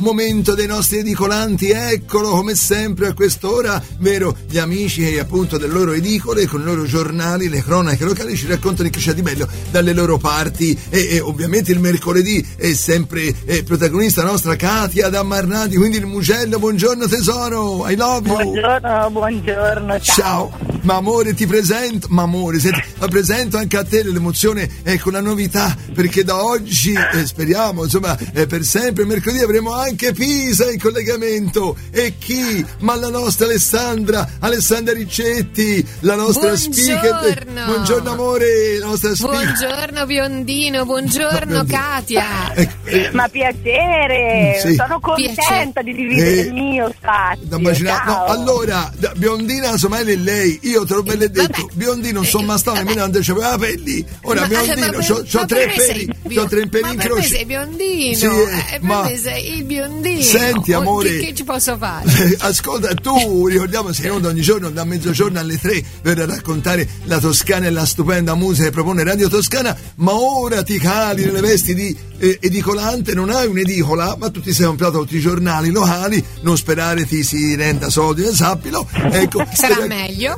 momento dei nostri edicolanti, eccolo come sempre a quest'ora, vero? Gli amici appunto delle loro edicole con i loro giornali, le cronache locali ci raccontano che c'è di bello dalle loro parti e ovviamente il mercoledì è sempre protagonista nostra Katia da Marnati, quindi il Mugello. Buongiorno tesoro, I love you. Buongiorno, ciao. Ma amore, ti presento, senti, la presento anche a te l'emozione, ecco la novità, perché da oggi speriamo insomma per sempre mercoledì avremo anche Pisa in collegamento. E chi? Ma la nostra Alessandra Riccetti, la nostra speaker. Buongiorno amore, la nostra speaker. Buongiorno biondino, buongiorno Katia. Ma piacere, sì. Sono contenta di dividere il mio spazio. No, allora, biondina insomma è lei, io te l'ho ben detto, biondino sono mastato nemmeno quando c'aveva capelli, ora biondino, c'ho tre peli in croce. Ma sei biondino, sì, ma sei il biondino. Senti amore, che ci posso fare? Ascolta, tu ricordiamo sei in ogni giorno da mezzogiorno alle 3 per raccontare la Toscana e la stupenda musica che propone Radio Toscana, ma ora ti cali nelle vesti di edicolante, non hai un'edicola, ma tu ti sei comprato tutti i giornali locali, non sperare ti si renda soldi, sappilo, ecco. Sarà meglio.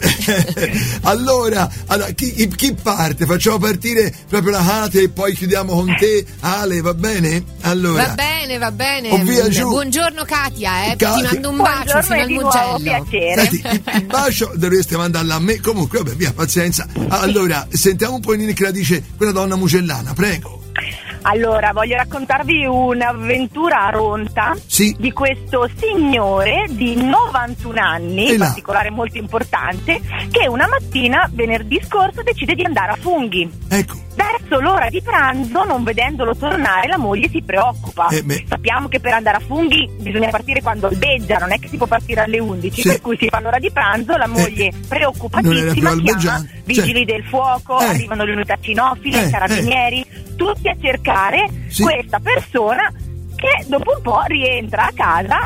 Allora chi parte? Facciamo partire proprio la Katia e poi chiudiamo con te, Ale, va bene? Allora, va bene. Via giù. Buongiorno Katia, ti mando un bacio fino al Mugello. Senti, il bacio dovreste mandarlo a me, comunque vabbè, via, pazienza. Allora, sentiamo un po' che la dice quella donna mugellana, prego. Allora, voglio raccontarvi un'avventura a Ronta, sì, di questo signore di 91 anni, in particolare molto importante, che una mattina, venerdì scorso, decide di andare a Funghi. Ecco. Verso l'ora di pranzo, non vedendolo tornare, la moglie si preoccupa. Sappiamo che per andare a Funghi bisogna partire quando albeggia, non è che si può partire alle 11, sì. Per cui si fa l'ora di pranzo, la moglie preoccupatissima chiama vigili del fuoco, arrivano le unità cinofile, i carabinieri, tutti a cercare questa persona che dopo un po' rientra a casa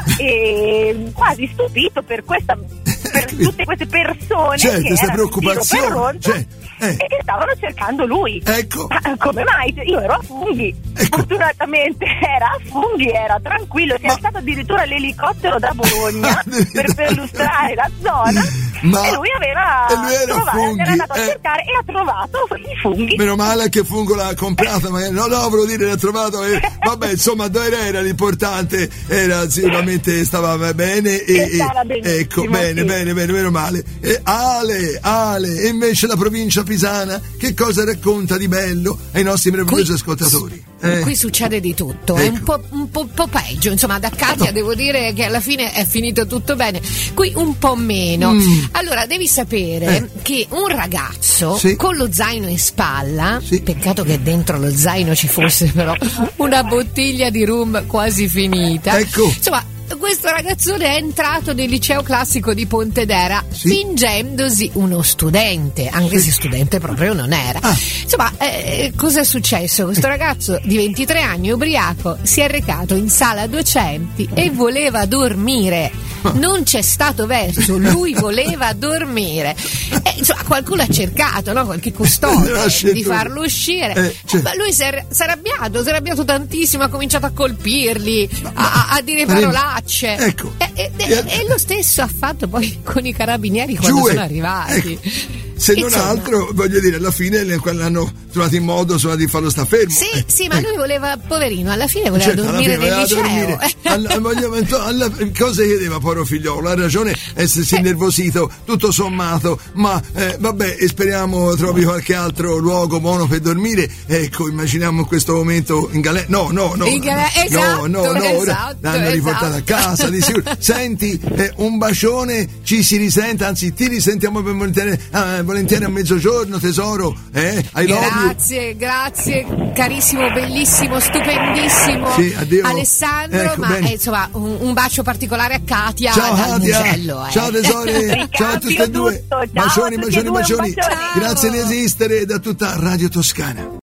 e quasi stupito per tutte queste persone che erano preoccupazioni, per Ronta, e che stavano cercando lui. Ecco. Come mai? Io ero a Funghi. Ecco. Fortunatamente era a Funghi, era tranquillo. Si è stato addirittura l'elicottero da Bologna per perlustrare la zona. E lui era andato a cercare e ha trovato i funghi. Meno male che fungo l'ha comprata, ma volevo dire l'ha trovato. Vabbè, insomma, dove era l'importante? Era sicuramente stava bene ecco, bene, meno male. Ale, e invece la provincia pisana, che cosa racconta di bello ai nostri meravigliosi ascoltatori? Qui succede di tutto, ecco. È un po' peggio, insomma, da Katia devo dire che alla fine è finito tutto bene, qui un po' meno. Allora, devi sapere che un ragazzo con lo zaino in spalla, peccato che dentro lo zaino ci fosse però una bottiglia di rum quasi finita, ecco. Insomma, questo ragazzone è entrato nel liceo classico di Pontedera fingendosi uno studente, anche se studente proprio non era. Insomma, cosa è successo? Questo ragazzo di 23 anni, ubriaco, si è recato in sala docenti e voleva dormire. Non c'è stato verso, lui voleva dormire. Insomma, qualcuno ha cercato, no? Qualche custode di farlo uscire. Ma lui si è arrabbiato tantissimo, ha cominciato a colpirli, a dire parolacce. Ecco. E lo stesso ha fatto poi con i carabinieri quando sono arrivati. Ecco. Se non altro, voglio dire, alla fine l'hanno trovato in modo di farlo sta fermo. Sì, ma lui voleva, poverino, alla fine voleva dormire nel liceo. Cosa chiedeva, povero figliolo? Ha ragione essersi innervosito, tutto sommato, ma vabbè, e speriamo trovi qualche altro luogo buono per dormire. Ecco, immaginiamo in questo momento in galera. No, l'hanno riportato a casa di sicuro. Senti, un bacione, ci si risente, anzi ti risentiamo per volentieri a mezzogiorno, tesoro, I love you. Grazie, carissimo, bellissimo, stupendissimo, Alessandro, ecco, ma insomma un bacio particolare a Katia. Ciao Katia, Mugello, ciao tesore, ciao a tutte e due, bacioni, grazie di esistere da tutta Radio Toscana.